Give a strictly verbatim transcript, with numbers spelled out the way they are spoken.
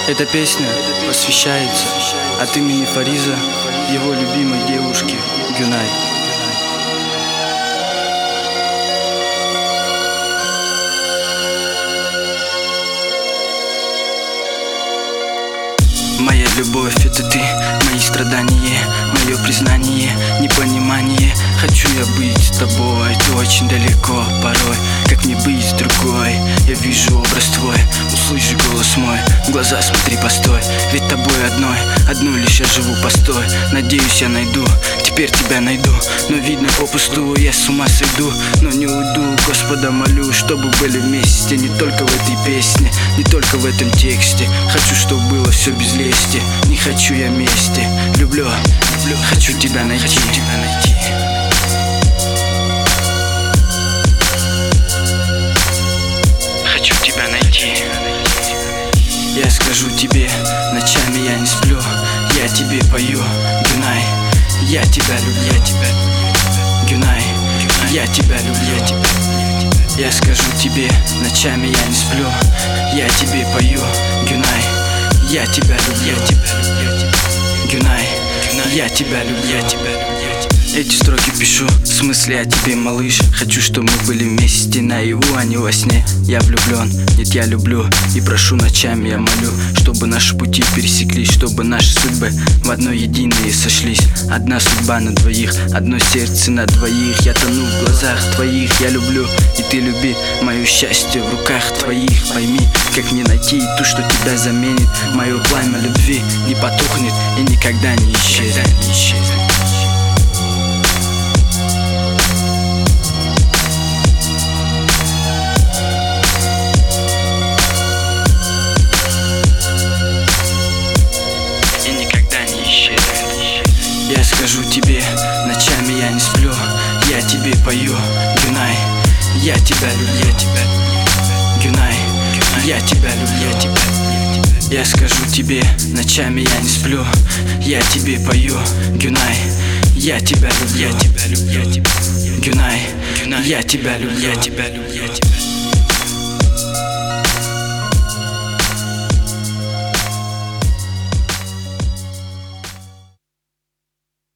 Эта песня посвящается от имени Фариза его любимой девушке Гюнай. Моя любовь — это ты, мои страдания, мое признание, непонимание. Хочу я быть с тобой, ты очень далеко порой. Как мне быть с другой? Я вижу образ твой, услышь голос мой, в глаза смотри, постой. Ведь тобой одной, одной лишь я живу, постой. Надеюсь, я найду, теперь тебя найду. Но видно попусту, я с ума сойду, но не уйду. Господа молю, чтобы были вместе, не только в этой песне, не только в этом тексте. Хочу, чтобы было все без лести, не хочу я мести. Люблю, люблю, хочу тебя найти, хочу тебя найти. Хочу тебя найти. Я скажу тебе, ночами я не сплю, я тебе пою, Гюнай. Я тебя люблю, я тебя люблю, Гюнай. Я тебя люблю, я тебя люблю. Я скажу тебе, ночами я не сплю, я тебе пою, Гюнай. Я тебя люблю, я тебя люблю, Гюнай. Я тебя люблю, я тебя люблю. Эти строки пишу в смысле о тебе, малыш. Хочу, чтобы мы были вместе наяву, а не во сне. Я влюблен, нет, я люблю и прошу ночами, я молю, чтобы наши пути пересеклись, чтобы наши судьбы в одно единое сошлись. Одна судьба на двоих, одно сердце на двоих. Я тону в глазах твоих, я люблю, и ты люби. Мое счастье в руках твоих. Пойми, как мне найти ту, что тебя заменит. Мое пламя любви не потухнет и никогда не исчезнет. Я скажу тебе, ночами я не сплю, я тебе пою, Гюнай. Я тебя люблю, я тебя люблю, Гюнай. Я тебя люблю, я тебя люблю. Я скажу тебе, ночами я не сплю, я тебе пою, Гюнай. Я тебя люблю, я тебя люблю, Гюнай. Я тебя люблю, я тебя люблю.